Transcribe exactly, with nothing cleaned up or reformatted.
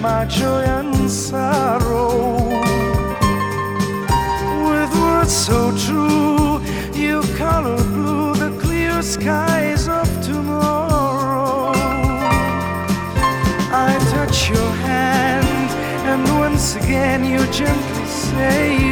my joy and sorrow. With words so true, you color blue the clear skies of tomorrow. I touch your hand, and once again you gently say